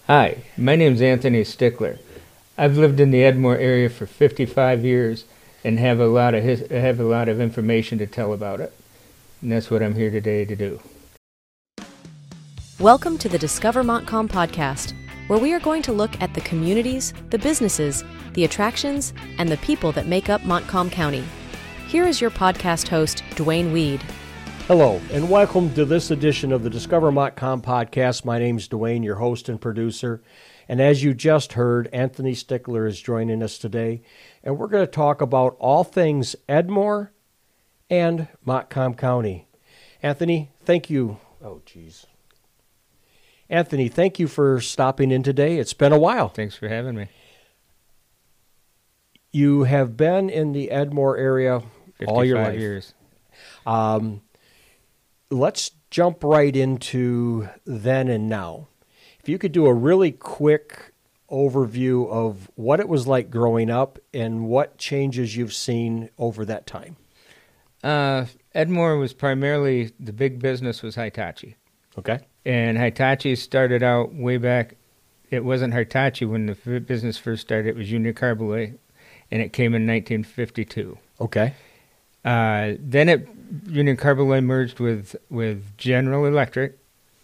Hi, my name's Anthony Stickler. I've lived in the Edmore area for 55 years and have a lot of information to tell about it. And that's what I'm here today to do. Welcome to the Discover Montcalm podcast, where we are going to look at the communities, the businesses, the attractions, and the people that make up Montcalm County. Here is your podcast host, Dwayne Weed. Hello, and welcome to this edition of the Discover Montcalm podcast. My name's Dwayne, your host and producer. And as you just heard, Anthony Stickler is joining us today. And we're going to talk about all things Edmore and Montcalm County. Anthony, thank you. Anthony, thank you for stopping in today. It's been a while. Thanks for having me. You have been in the Edmore area all your life. 55 years. Let's jump right into then and now. If you could do a really quick overview of what it was like growing up and what changes you've seen over that time. Edmore was primarily, the big business was Hitachi. Okay. And Hitachi started out way back. It wasn't Hitachi when the business first started. It was Union Carbide, and it came in 1952. Okay. Then Union Carbide merged with General Electric,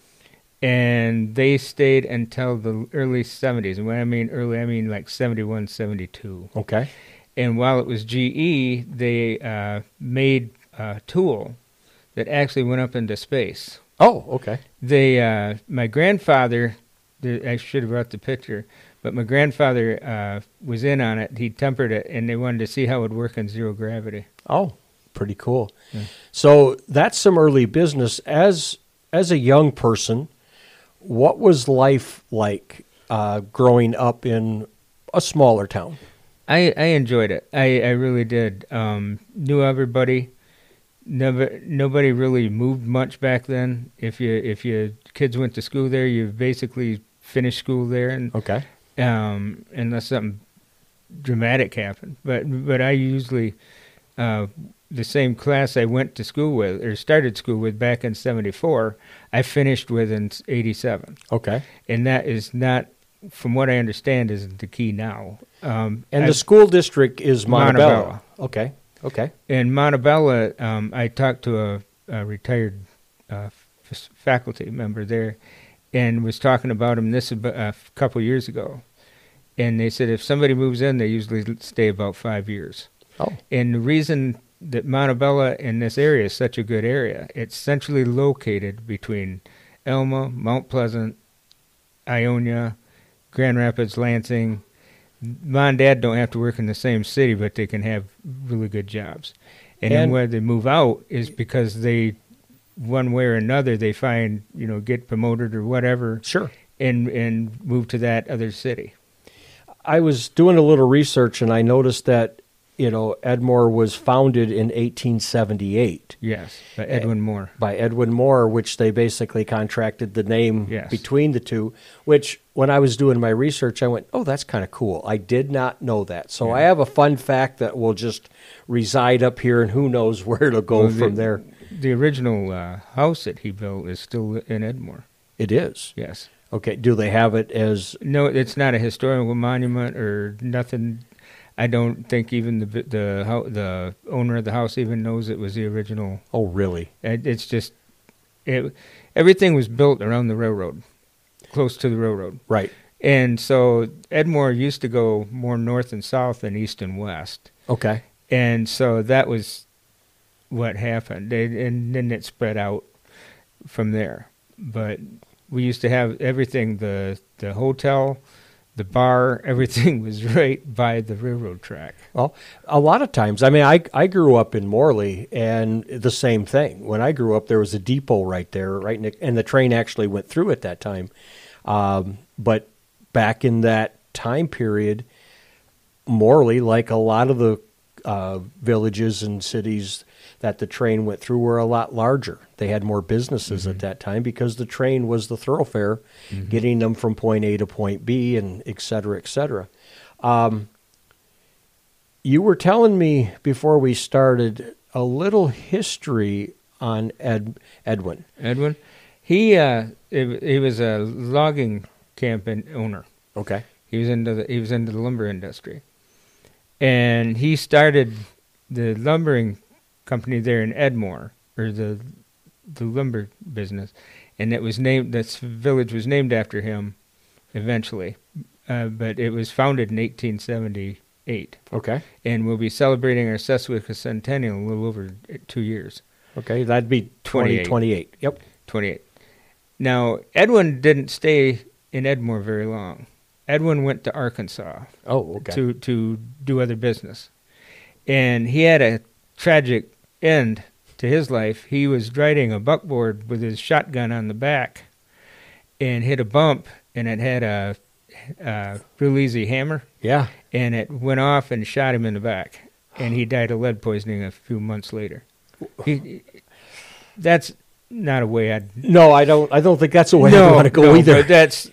and they stayed until the early 70s. And when I mean early, I mean like 71, 72. Okay. And while it was GE, they made a tool that actually went up into space. Oh, okay. My grandfather, I should have brought the picture, but my grandfather was in on it. He tempered it, and they wanted to see how it would work in zero gravity. Oh, pretty cool. Yeah. So that's some early business. As a young person, what was life like growing up in a smaller town? I enjoyed it. I really did. Knew everybody. Nobody really moved much back then. If your kids went to school there, you basically finished school there, and Okay. Unless something dramatic happened. But I usually the same class I went to school with or started school with back in 74, I finished with in 87. Okay. And that is not, from what I understand, isn't the key now. And the school district is Montebello. Montebello. Okay. In Montebello, I talked to a retired faculty member there and was talking about him a couple years ago. And they said if somebody moves in, they usually stay about 5 years. Oh. And the reason that Montebello in this area is such a good area, it's centrally located between Elma, Mount Pleasant, Ionia, Grand Rapids, Lansing. Mom and Dad don't have to work in the same city, but they can have really good jobs. And then where they move out is because they, one way or another, they find, get promoted or whatever. Sure. And move to that other city. I was doing a little research, and I noticed that, Edmore was founded in 1878. Yes, by Edwin Moore. By Edwin Moore, which they basically contracted the name between the two, which when I was doing my research, I went, oh, that's kind of cool. I did not know that. So I have a fun fact that will just reside up here, and who knows where it'll go from there. The original house that he built is still in Edmore. It is? Yes. Okay. Do they have it as... No, it's not a historical monument or nothing. I don't think even the owner of the house even knows it was the original. Oh, really? It's just everything was built around the railroad, close to the railroad. Right. And so Edmore used to go more north and south than east and west. Okay. And so that was what happened. And then it spread out from there. But we used to have everything, the hotel, the bar, everything was right by the railroad track. Well, a lot of times, I grew up in Morley, and the same thing. When I grew up, there was a depot right there, and the train actually went through at that time. But back in that time period, Morley, like a lot of the villages and cities that the train went through, were a lot larger. They had more businesses at that time because the train was the thoroughfare, getting them from point A to point B, and et cetera, et cetera. You were telling me before we started a little history on Edwin. Edwin? He was a logging camp and owner. Okay. He was into the lumber industry, and he started the lumbering company there in Edmore, or the lumber business, and this village was named after him eventually, but it was founded in 1878. Okay. And we'll be celebrating our Sesquicentennial Centennial in a little over 2 years. Okay, that'd be 2028. Yep. 28. Now, Edwin didn't stay in Edmore very long. Edwin went to Arkansas okay. to do other business. And he had a tragic end to his life. He was riding a buckboard with his shotgun on the back and hit a bump, and it had a real easy hammer. Yeah. And it went off and shot him in the back. And he died of lead poisoning a few months later. That's not a way I'd... No, I don't think that's the way I want to go either. But that's...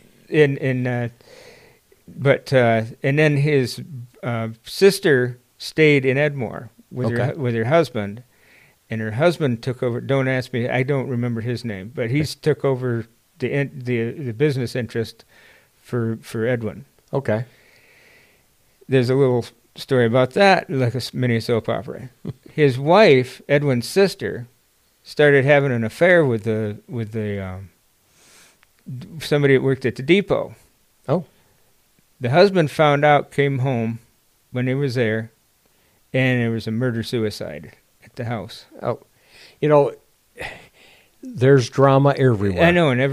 and then his sister stayed in Edmore with her husband, and her husband took over. Don't ask me; I don't remember his name, but he's took over the business interest for Edwin. Okay. There's a little story about that, like a mini soap opera. His wife, Edwin's sister, started having an affair with the somebody that worked at the depot. Oh. The husband found out, came home when he was there, and there was a murder-suicide at the house. Oh. There's drama everywhere. I know, and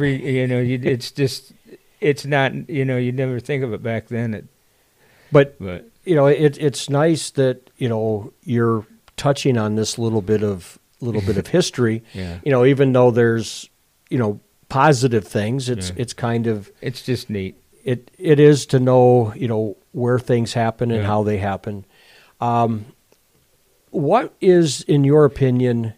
it's not, you never think of it back then. But it's nice that, you're touching on this little bit of history. Yeah. Even though there's, positive things, it's kind of... It's just neat. It is to know, where things happen and how they happen. What is, in your opinion,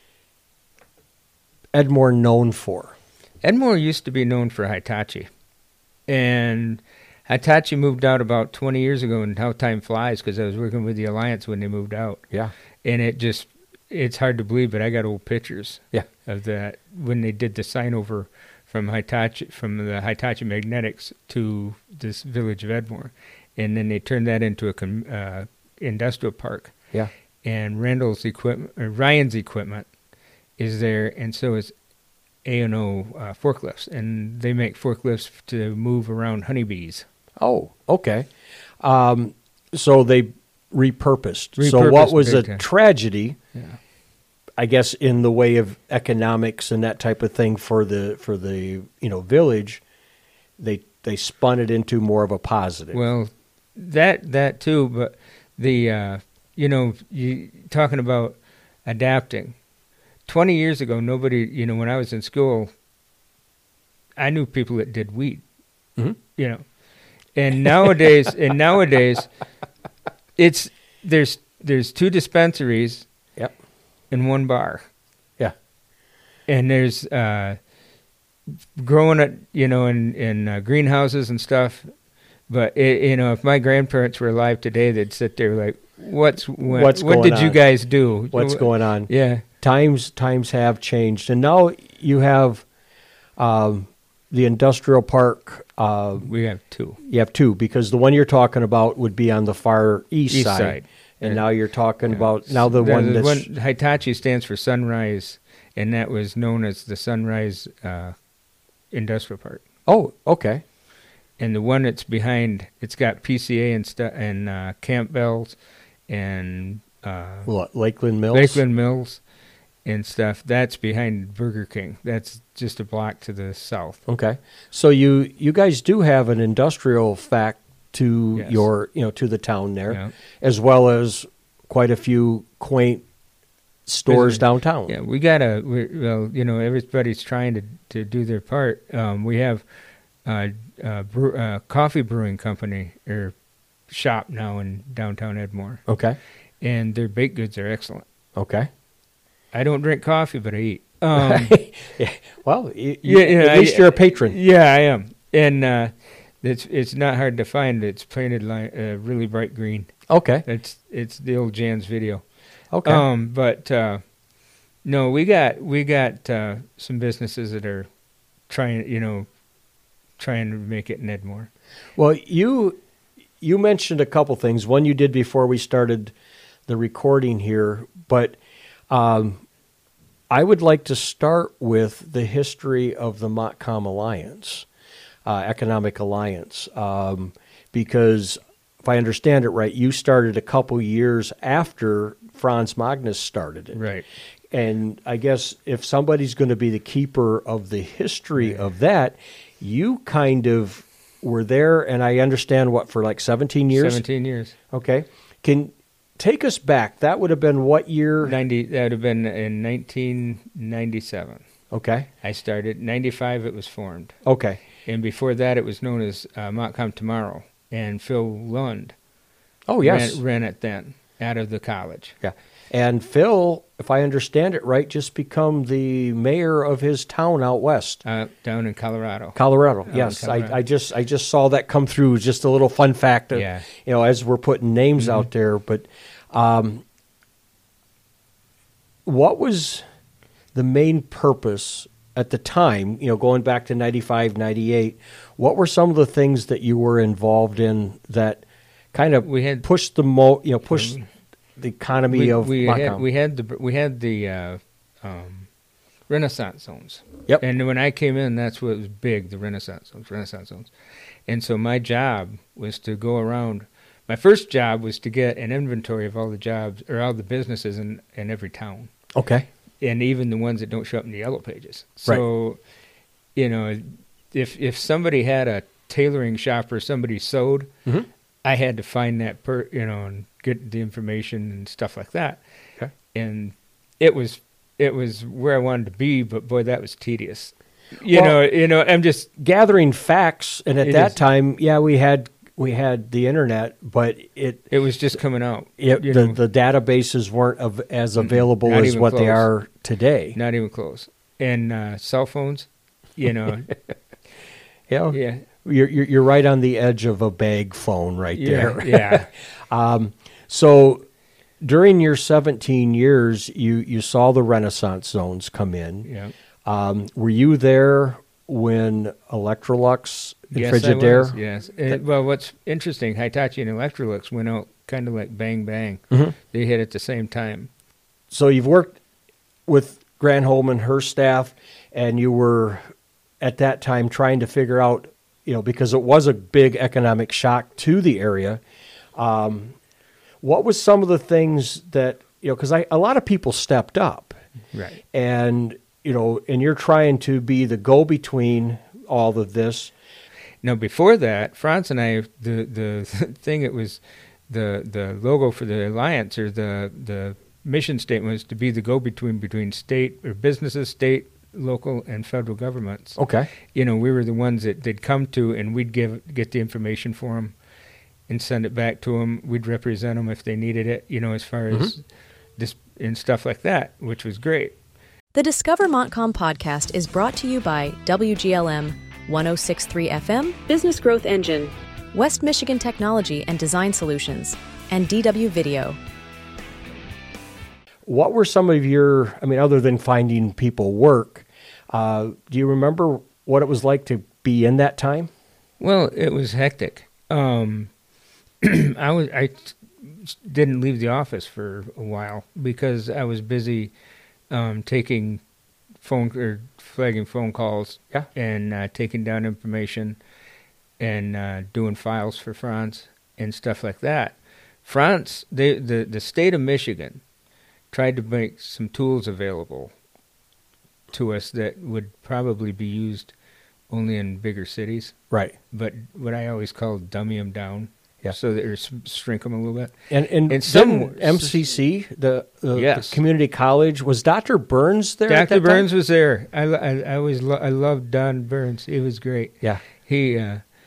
Edmore known for? Edmore used to be known for Hitachi. And Hitachi moved out about 20 years ago, and how time flies, because I was working with the Alliance when they moved out. Yeah. And it's hard to believe, but I got old pictures of that when they did the sign over from the Hitachi Magnetics to this village of Edmore. And then they turned that into a industrial park. Yeah. And Ryan's equipment is there, and so is A&O forklifts. And they make forklifts to move around honeybees. Oh, okay. So they repurposed. So what was a tragedy, I guess, in the way of economics and that type of thing for the village, they spun it into more of a positive. Well, that too, but the you talking about adapting. 20 years ago, nobody, when I was in school, I knew people that did weed. Mm-hmm. And nowadays, there's 2 dispensaries. Yep. And 1 bar. Yeah. And there's growing it, in greenhouses and stuff. But if my grandparents were alive today, they'd sit there like, what did you guys do? What's going on? Yeah. Times have changed, and now you have the industrial park. We have 2. You have 2, because the one you're talking about would be on the far east side. And now you're talking about one that's... Hitachi stands for Sunrise, and that was known as the Sunrise Industrial Park. Oh, okay. And the one that's behind, it's got PCA and Campbell's and... Lakeland Mills? Lakeland Mills and stuff. That's behind Burger King. That's just a block to the south. Okay. So you guys do have an industrial fact to your, to the town there, as well as quite a few quaint stores downtown. Yeah, we got everybody's trying to do their part. We have a coffee brewing company or shop now in downtown Edmore. Okay. And their baked goods are excellent. Okay. I don't drink coffee, but I eat. Yeah. Well, at least you're a patron. Yeah, I am. And it's not hard to find. It's painted really bright green. Okay. It's the old Jan's video. Okay. But no, we got some businesses that are trying trying to make it in Edmore. Well, you mentioned a couple things. One you did before we started the recording here, but I would like to start with the history of the Montcalm Alliance, Economic Alliance, because if I understand it right, you started a couple years after Franz Magnus started it. Right. And I guess if somebody's going to be the keeper of the history of that, you kind of were there, and I understand, what, for like 17 years? 17 years. Okay. Can take us back. That would have been what year? That would have been in 1997. Okay. I started. 95 it was formed. Okay. And before that it was known as Montcalm Tomorrow. And Phil Lund ran it then out of the college. Yeah. And Phil, if I understand it right, just become the mayor of his town out west. Down in Colorado. Colorado, yes. Colorado. I just saw that come through. Just a little fun fact, as we're putting names out there. But what was the main purpose at the time, going back to 95, 98, what were some of the things that you were involved in that kind of pushed pushed the economy of Montcalm? We had the Renaissance zones. Yep. And when I came in, that's what was big, the Renaissance zones. And so my job was to go around. My first job was to get an inventory of all the jobs or all the businesses in every town. Okay. And even the ones that don't show up in the yellow pages. So, if somebody had a tailoring shop or somebody sewed, I had to find that and get the information and stuff like that. Okay. And it was where I wanted to be, but boy, that was tedious. I'm just gathering facts, and at that time, we had the internet, but it was just coming out. The databases weren't as available as what they are today. Not even close. And cell phones, Yeah. You're right on the edge of a bag phone right there. Yeah. So during your 17 years, you saw the Renaissance zones come in. Yeah. Were you there when Electrolux and Frigidaire? Yes. Well, what's interesting, Hitachi and Electrolux went out kind of like bang, bang. They hit at the same time. So you've worked with Granholm and her staff, and you were at that time trying to figure out, because it was a big economic shock to the area. What was some of the things that, because a lot of people stepped up. Right. And, and you're trying to be the go-between all of this. Now, before that, Franz and I, the thing that was the logo for the alliance, or the mission statement, was to be the go-between between state or businesses, state, local, and federal governments. Okay. We were the ones that they'd come to, and we'd get the information for them and send it back to them. We'd represent them if they needed it, as far as this and stuff like that, which was great. The Discover Montcalm podcast is brought to you by WGLM 106.3 FM, Business Growth Engine, West Michigan Technology and Design Solutions, and DW Video. What were some of your, other than finding people work, do you remember what it was like to be in that time? Well, it was hectic. I didn't leave the office for a while because I was busy taking flagging phone calls, and taking down information and doing files for Franz and stuff like that. Franz, the state of Michigan tried to make some tools available to us that would probably be used only in bigger cities. Right. But what I always call dummy them down. Yeah. So that shrink them a little bit. And some MCC, the community college, was Dr. Burns there? Dr. Burns was there. I always loved Don Burns. He was great. Yeah. He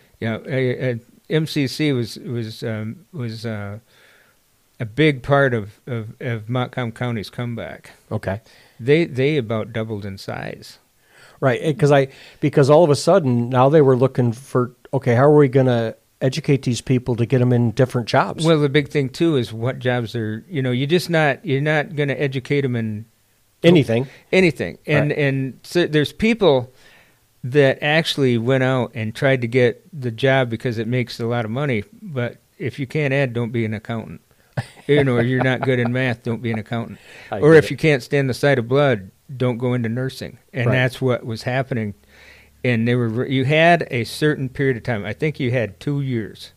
MCC was a big part of Montcalm County's comeback. Okay. They about doubled in size. Right, because all of a sudden now they were looking for, how are we going to educate these people to get them in different jobs? Well, the big thing too is what jobs are. You're not going to educate them in anything. And so there's people that actually went out and tried to get the job because it makes a lot of money. But if you can't add, don't be an accountant. Or you're not good in math, don't be an accountant. Or if you can't stand the sight of blood, don't go into nursing. And that's what was happening. And you had a certain period of time. I think you had 2 years.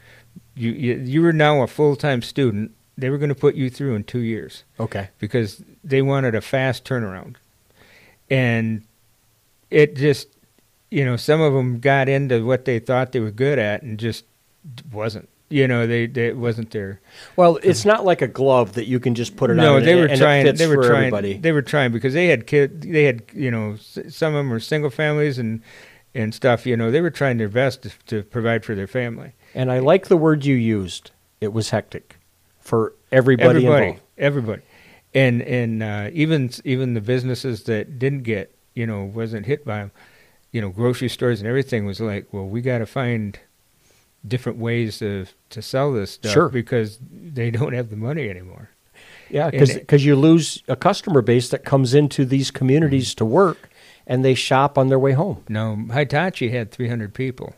You were now a full-time student. They were going to put you through in 2 years. Okay. Because they wanted a fast turnaround. And it just, some of them got into what they thought they were good at and just wasn't. It wasn't their. Well, it's not like a glove that you can just put it on. No, they were trying. It fits for everybody. They were trying because they had kids. They had, some of them were single families and stuff. They were trying their best to provide for their family. And I like the word you used. It was hectic for everybody involved. Everybody, and even the businesses that didn't get, wasn't hit by them, grocery stores and everything was like, well, we got to find different ways to sell this stuff because they don't have the money anymore. Yeah, because you lose a customer base that comes into these communities to work, and they shop on their way home. No, Hitachi had 300 people,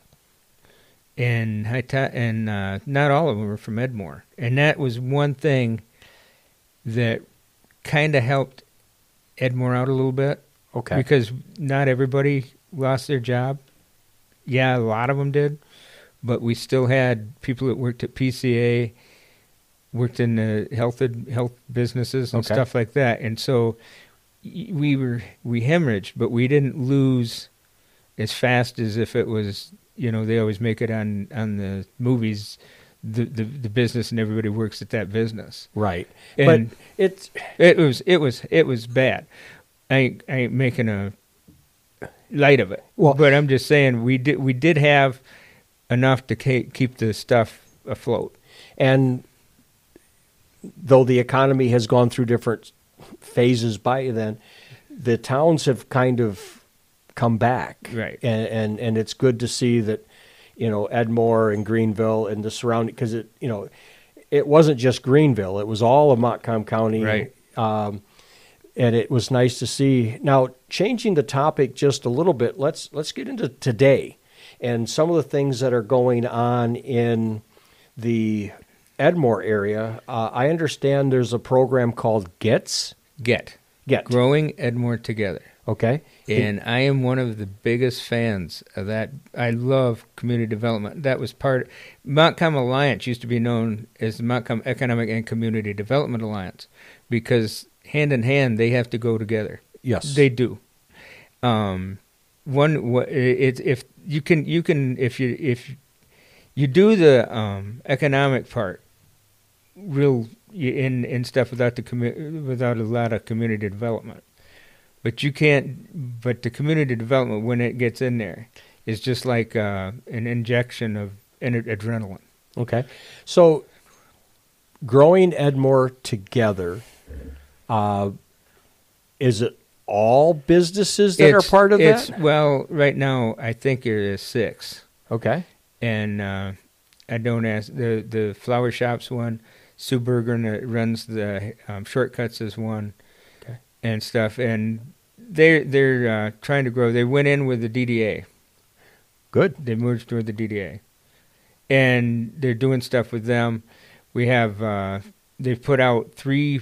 and not all of them were from Edmore, and that was one thing that kind of helped Edmore out a little bit. Okay, because not everybody lost their job. Yeah, a lot of them did. But we still had people that worked at PCA, worked in the health businesses and stuff like that. And so we hemorrhaged, but we didn't lose as fast as if it was, they always make it on the movies, the business and everybody works at that business. Right. And but it was bad. I ain't making a light of it. Well, but I'm just saying we did have enough to keep the stuff afloat. And though the economy has gone through different phases by then, the towns have kind of come back. Right. And it's good to see that, Edmore and Greenville and the surrounding, because it wasn't just Greenville, it was all of Montcalm County. Right. And it was nice to see. Now, changing the topic just a little bit, let's get into today. And some of the things that are going on in the Edmore area. I understand there's a program called GET. Growing Edmore Together. Okay. And I am one of the biggest fans of that. I love community development. That was Montcalm Alliance used to be known as the Montcalm Economic and Community Development Alliance because hand in hand they have to go together. Yes. They do. If you do the economic part in stuff without a lot of community development, but the community development when it gets in there is just like an injection of adrenaline. Okay, so growing Edmore Together, is it all businesses that are part of that? Well, right now I think there is 6. Okay. And I don't ask the flower shop's one. Sue Berger that runs the shortcuts is one, and stuff. And they're trying to grow. They went in with the DDA. Good. They merged with the DDA, and they're doing stuff with them. We have they've put out 3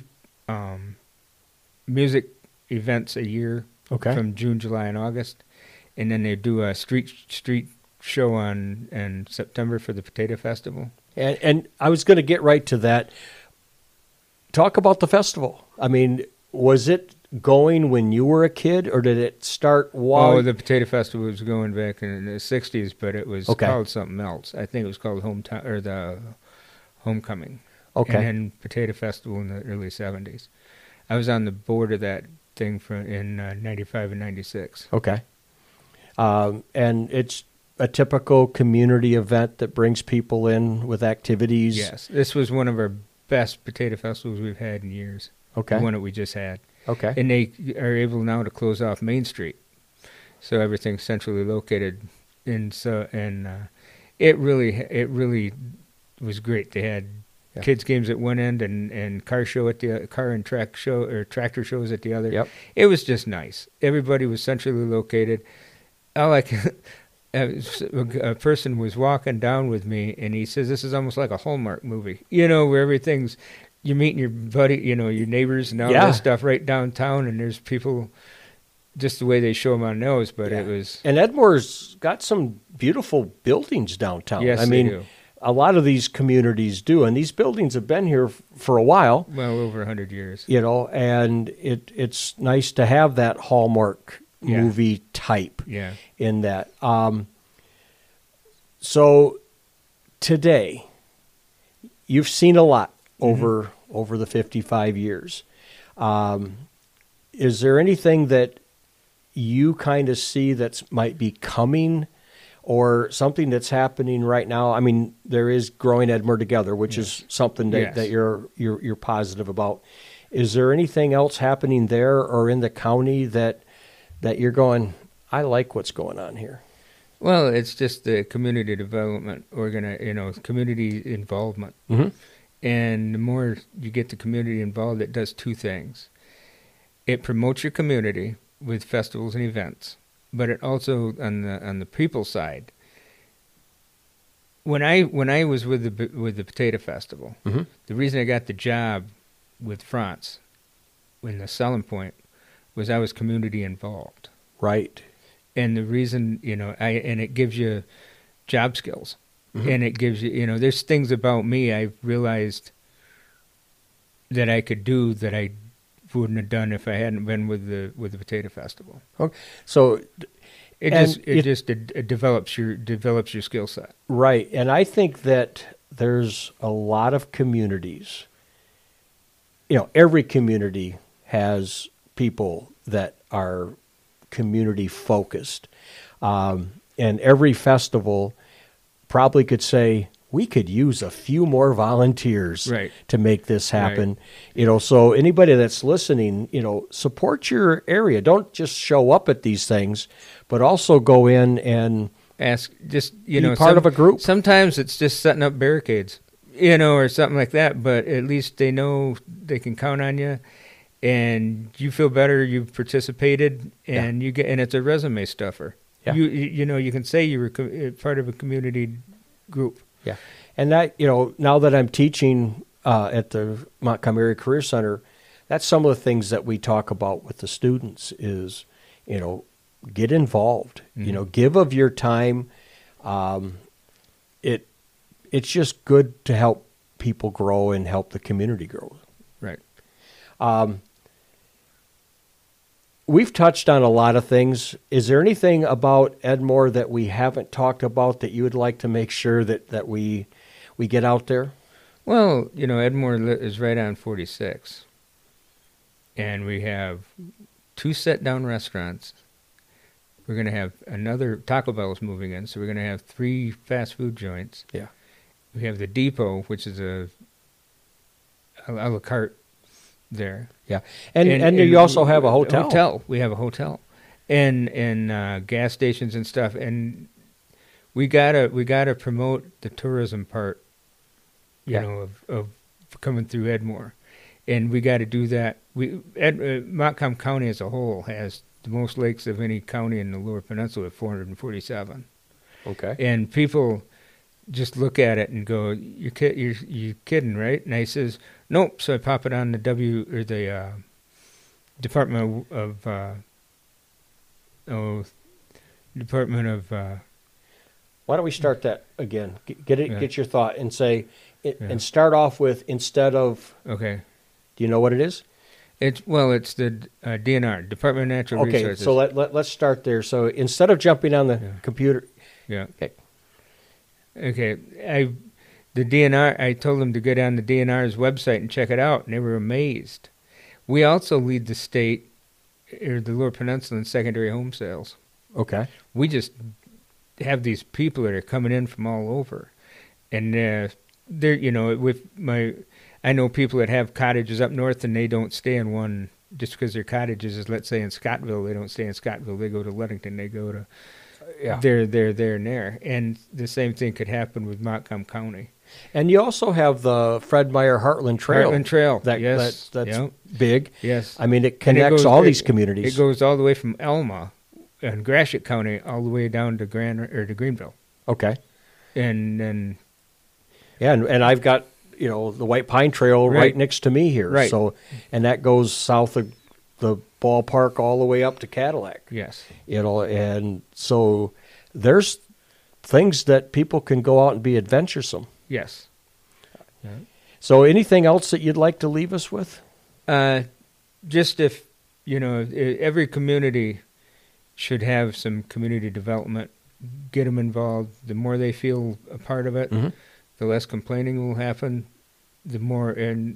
music events a year from June, July, and August, and then they do a street show in September for the Potato Festival. And I was going to get right to that. Talk about the festival. I mean, was it going when you were a kid, or did it start while? Oh, the Potato Festival was going back in the 60s, but it was called something else. I think it was called the Homecoming. Okay. And then Potato Festival in the early 70s. I was on the board of that thing in 95 and 96. Okay. And it's a typical community event that brings people in with activities. Yes. This was one of our best potato festivals we've had in years. Okay. The one that we just had. Okay. And they are able now to close off Main Street. So everything's centrally located. And it really was great. They had kids games at one end and car and track show or tractor shows at the other. Yep. It was just nice. Everybody was centrally located. all I can, a person was walking down with me, and he says, this is almost like a Hallmark movie, where everything's, you're meeting your buddy, your neighbors and all Yeah. that stuff right downtown, and there's people, just the way they show them on those, but Yeah. it was... And Edmore's got some beautiful buildings downtown. Yes, I they mean, do. a lot of these communities do, and these buildings have been here for a while, Well, over 100 years. and it's nice to have that Hallmark Yeah. movie type Yeah. in that. So today, you've seen a lot over the 55 years. Is there anything that you kind of see that's might be coming, or something that's happening right now? I mean, there is Growing Edmore Together, which is something that, Yes. that you're positive about. Is there anything else happening there or in the county that you're going, I like what's going on here? Well, it's just the community development, community involvement. Mm-hmm. And the more you get the community involved, it does two things. It promotes your community with festivals and events, but it also, on the people side, when I was with the Potato Festival, Mm-hmm. the reason I got the job with France, when the selling point was I was community involved. Right. And the reason, and it gives you job skills. Mm-hmm. And it gives you, there's things about me I've realized that I could do that I wouldn't have done if I hadn't been with the Potato Festival. Okay. So, It develops your skill set. right. And I think that there's a lot of communities, every community has people that are community focused. And every festival probably could say, we could use a few more volunteers Right. to make this happen. So anybody that's listening, support your area. Don't just show up at these things, but also go in and Ask, just, be part of a group. Sometimes it's just setting up barricades, or something like that, but at least they know they can count on you, and you feel better, you've participated, and and it's a resume stuffer. Yeah. You can say you were part of a community group. Yeah. And that, now that I'm teaching at the Montgomery Career Center, that's some of the things that we talk about with the students is, get involved, give of your time. It's just good to help people grow and help the community grow. Right. We've touched on a lot of things. Is there anything about Edmore that we haven't talked about that you would like to make sure that we get out there? Well, Edmore is right on 46, and we have 2 sit-down restaurants. We're going to have another, Taco Bell is moving in, so we're going to have 3 fast food joints. Yeah. We have the Depot, which is a la carte there. Yeah. And you also have a hotel. We have a hotel, and gas stations and stuff. And we gotta promote the tourism part, of coming through Edmore, and we got to do that. Montcalm County as a whole has the most lakes of any county in the Lower Peninsula at 447. Okay. And people just look at it and go, "You're kidding, right?" And I says, "Nope." So I pop it on the Department of Why don't we start that again? Get it. Yeah. Get your thought and say, Yeah. and start off with instead of. Okay. Do you know what it is? It's the DNR, Department of Natural Okay, Resources. so let's start there. So instead of jumping on the computer, Yeah. Okay. Okay. The DNR, I told them to go down the DNR's website and check it out, and they were amazed. We also lead the state, or the Lower Peninsula, in secondary home sales. Okay. We just have these people that are coming in from all over, and I know people that have cottages up north, and they don't stay in one just because their cottages is, let's say, in Scottville. They don't stay in Scottville. They go to Ludington. They go to there, and there. And the same thing could happen with Montcalm County. And you also have the Fred Meyer Heartland Trail. Heartland Trail, That's Yep. big. Yes. I mean, it And connects all these communities. It goes all the way from Elma, in Gratiot County all the way down to to Greenville. Okay. And then and I've got, the White Pine Trail right next to me here. Right. So, and that goes south of the ballpark all the way up to Cadillac. yes. And so there's things that people can go out and be adventuresome. Yes. So anything else that you'd like to leave us with? Just if, every community should have some community development, get them involved. The more they feel a part of it, the less complaining will happen. The more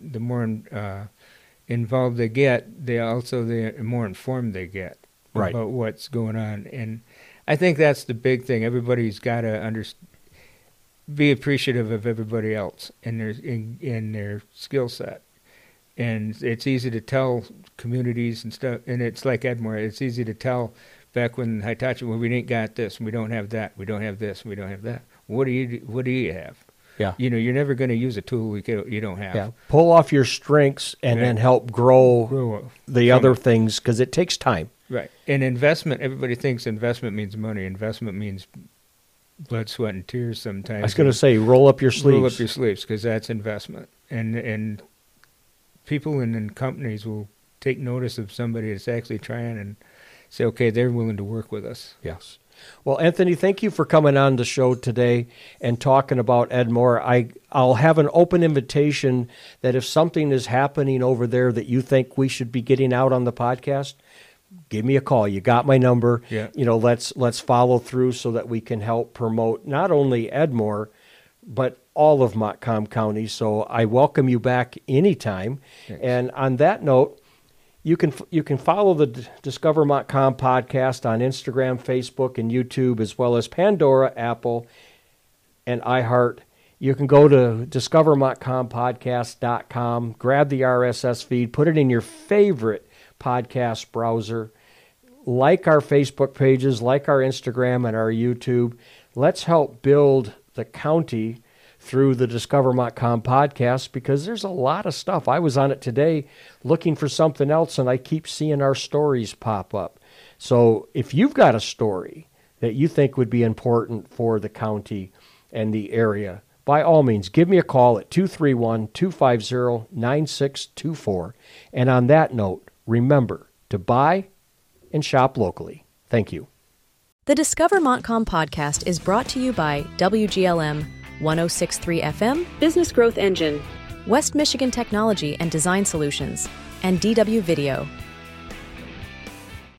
involved they get, the more informed they get about what's going on. And I think that's the big thing. Everybody's got to be appreciative of everybody else and in their skill set. And it's easy to tell communities and stuff, and it's like Edmore, it's easy to tell back when Hitachi, well, we ain't got this, and we don't have that, we don't have this, and we don't have that. What do you have? Yeah. You're never going to use a tool you don't have. Yeah. Pull off your strengths and then help grow the other things, because it takes time. Right. And investment, everybody thinks investment means money. Investment means blood, sweat, and tears sometimes. I was going to say, roll up your sleeves. Roll up your sleeves, because that's investment. And people and companies will take notice of somebody that's actually trying and say, okay, they're willing to work with us. Yes. Well, Anthony, thank you for coming on the show today and talking about Edmore. I'll have an open invitation that if something is happening over there that you think we should be getting out on the podcast, give me a call. You got my number. Yeah. Let's follow through so that we can help promote not only Edmore, but all of Montcalm County. So I welcome you back anytime. Thanks. And on that note, you can follow the Discover Montcalm podcast on Instagram, Facebook, and YouTube, as well as Pandora, Apple, and iHeart. You can go to discovermontcalmpodcast.com, grab the RSS feed, put it in your favorite podcast browser, like our Facebook pages, like our Instagram and our YouTube. Let's help build the county through the Discover Montcalm podcast, because there's a lot of stuff. I was on it today looking for something else, and I keep seeing our stories pop up. So if you've got a story that you think would be important for the county and the area, by all means, give me a call at 231-250-9624. And on that note, remember to buy and shop locally. Thank you. The Discover Montcalm podcast is brought to you by WGLM 106.3 FM, Business Growth Engine, West Michigan Technology and Design Solutions, and DW Video.